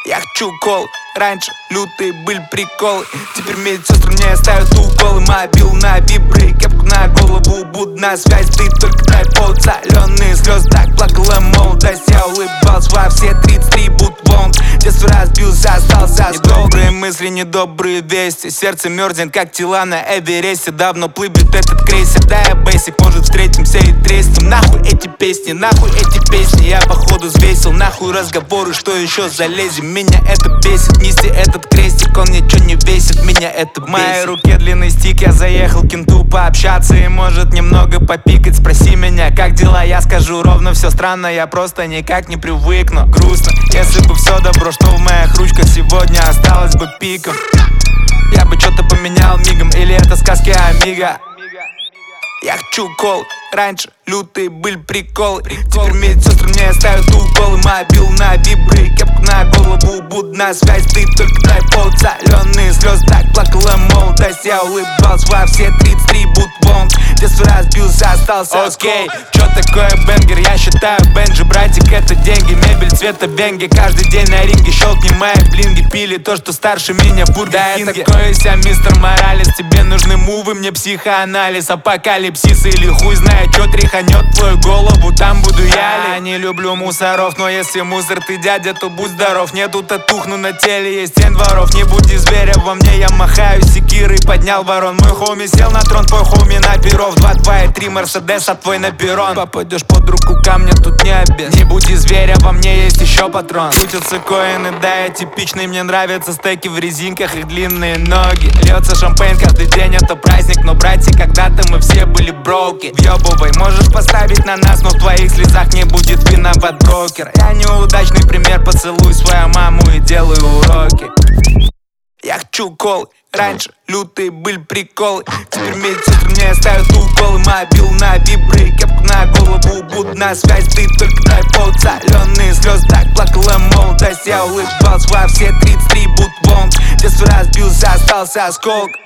Я хочу кол, раньше лютые были приколы. Теперь медсестры мне ставят уколы. Мобил на вибры, кепку на голову. Буду на связь, ты только дай повод. Соленые слезы, так плакала молодость. Я улыбался во все 33, будто волн. Детство разбился, остался оскол. Недобрые мысли, недобрые вести. Сердце мерзнет, как тела на Эвересте. Давно плывет этот крейсер, да я бейсик. Может встретимся и треснем. Нахуй эти песни, нахуй эти песни. Я походу взвесил, нахуй разговоры. Что еще залезем? Меня это бесит. Нести этот крестик, он ничего не весит. Меня это бесит. В моей руке длинный стик. Я заехал к кенту пообщаться и может немного попикать. Спроси меня, как дела, я скажу ровно. Все странно, я просто никак не привыкну. Грустно, если бы все добро, что в моих ручках сегодня осталось бы пиком. Я бы что-то поменял мигом. Или это сказки Амиго. Я хочу кол, раньше лютые были приколы. Теперь медсестры мне ставят уколы. Мобил на вибры, кепку на голову. Буду на связь, ты только дай повод. Соленые слезы, так плакала молодость. Я улыбался во все 33, будто волн. Детство разбился, остался окей. Чё такое бенгер? Я считаю Бенджи, братик, это деньги. Мебель цвета венги, каждый день на ринге. Щелкни мои блинги, пили то, что старше меня в Бургер Кинге. Да, такой я мистер Моралес. Тебе нужны мувы, мне психоанализ. Апокалипсис или хуй знает, чё тряханет твою голову, там буду я. Не люблю мусоров, но если мусор ты дядя, то будь здоров. Нету татухну на теле, есть 7 дворов. Не будь зверя во мне, я махаю секирой, поднял ворон. Мой хоми сел на трон, твой хоми на перов. 2, 2 и 3 Мерседес, а твой на перрон. Попадешь под руку камня, тут не обез. Не будь зверя, во мне есть еще патрон. Крутятся коины, да, я типичный. Мне нравятся стейки в резинках и длинные ноги. Льется шампейн каждый день, это праздник. Но, братья, когда-то мы все были броуки. Въебывай, можешь поставить на нас, но в твоих слезах не будет виноват брокер. Я неудачный пример, поцелуй свою маму и делаю уроки. Я хочу кол, раньше лютые были приколы. Теперь медсестры мне ставят уколы. Мобил на вибры, кепку на голову. Буду на связь, ты только дай повод. Соленые слезы, так плакала молодость. Я улыбался во все 33, будто волн. Детство разбился, остался осколок.